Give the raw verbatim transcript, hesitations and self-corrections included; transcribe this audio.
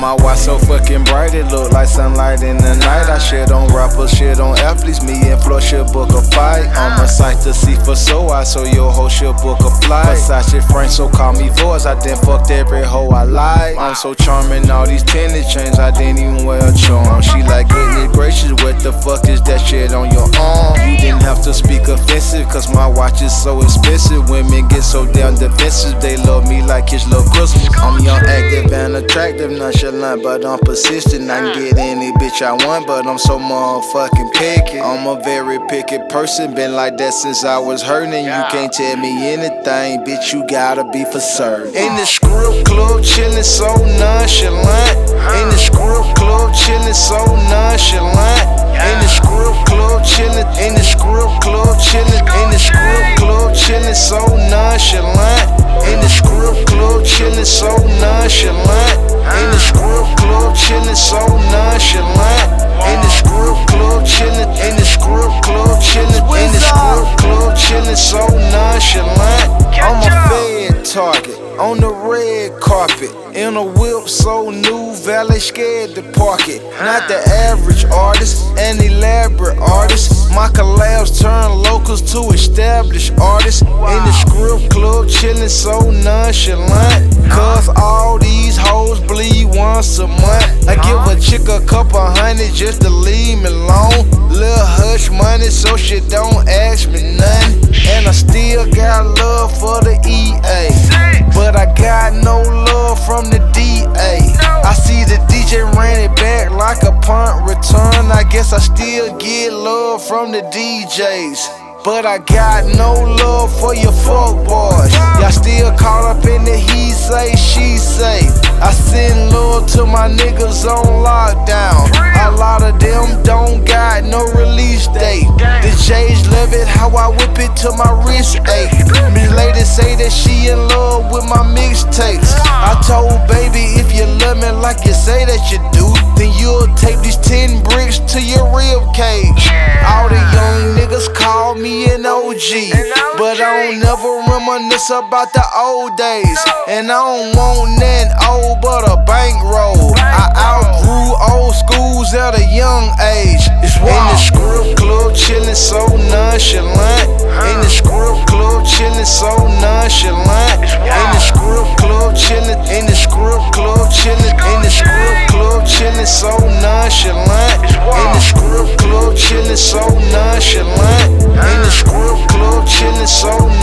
My watch so fucking bright, it look like sunlight in the night. I shit on rappers, shit on athletes. Me and Flo should book a fight. I'm a sight to see for so I, so your hoe should book a flight. Versace Frank, so call me voice. I done fucked every hoe I like. I'm so charming, all these tennis chains, I didn't even wear a charm. She like, goodness gracious, what the fuck is that shit on your arm? You didn't have to speak offensive, cause my watch is so expensive. Women get so damn defensive, they love me like it's little Christmas. I'm young, active, and attractive, nonchalant, but I'm persistent. I can get any bitch I want, but I'm so motherfucking picky. I'm a very picky person, been like that since I was hurting. You can't tell me anything, bitch, you gotta be for certain. In the script club, chillin' so nonchalant. In the script club, chillin' so nonchalant. In the script club, chillin'. In the script club, chillin'. In the script club, chillin' so nonchalant. In the script club, chillin' so nonchalant. In the script club, chillin' so nonchalant. In the script club, chillin'. In the script club, chillin'. In the script club, chillin' so nonchalant. I'm a Fed target on the red carpet, in a whip so new, valet scared to park it. Not the average artist, an elaborate artist. My collabs turn locals to established artists. In the script club, chillin' so nonchalant. Cause all these hoes bleed once a month. I give a chick a couple hundred just to leave me alone. Little hush money so she don't ask me nothing. And I still got love for the E A, but I got no love from the D A. I see the D J ran it back like a punt return. I guess I still get love from the D Js, but I got no love for your fuck boys. Y'all still caught up in the he say, she say. I send love to my niggas on lockdown. A lot of them don't got no release date. The J's love it how I whip it to my wrist ache. Miss Lady say that she in love with my mixtapes. I told baby, if you love me like you say that you do, then you'll tape these ten bricks to your rib cage. All the young niggas call me an O G, but I don't never reminisce about the old days. And I don't want nothing old but a bankroll. I outgrew old schools at a young age. It's in the script club, chillin' so nonchalant. In the script club, chillin' so nonchalant. In the script club, chillin'. In the script club, chillin'. In the script club, chillin' so nonchalant. In the script club, chillin' so nonchalant. In the script club, chillin' so